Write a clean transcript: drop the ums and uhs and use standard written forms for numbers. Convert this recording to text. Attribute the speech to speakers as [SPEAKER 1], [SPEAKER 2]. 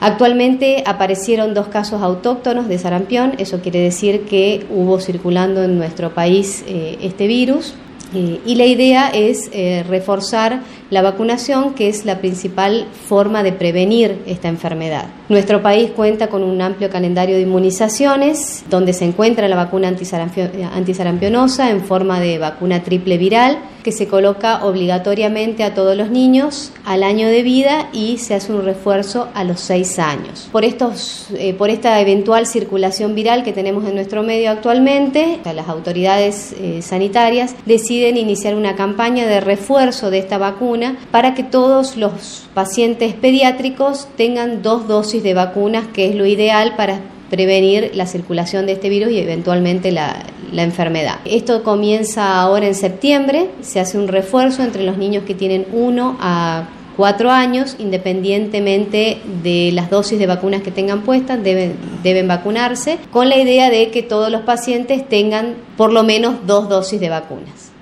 [SPEAKER 1] Actualmente aparecieron 2 casos autóctonos de sarampión, eso quiere decir que hubo circulando en nuestro país este virus. Y la idea es reforzar la vacunación, que es la principal forma de prevenir esta enfermedad. Nuestro país cuenta con un amplio calendario de inmunizaciones, donde se encuentra la vacuna antisarampionosa en forma de vacuna triple viral, que se coloca obligatoriamente a todos los niños al año de vida y se hace un refuerzo a los 6 años. Por esta eventual circulación viral que tenemos en nuestro medio actualmente, las autoridades sanitarias deciden iniciar una campaña de refuerzo de esta vacuna para que todos los pacientes pediátricos tengan 2 dosis de vacunas, que es lo ideal para prevenir la circulación de este virus y eventualmente la enfermedad. Esto comienza ahora en septiembre, se hace un refuerzo entre los niños que tienen 1 a 4 años, independientemente de las dosis de vacunas que tengan puestas, deben vacunarse, con la idea de que todos los pacientes tengan por lo menos 2 dosis de vacunas.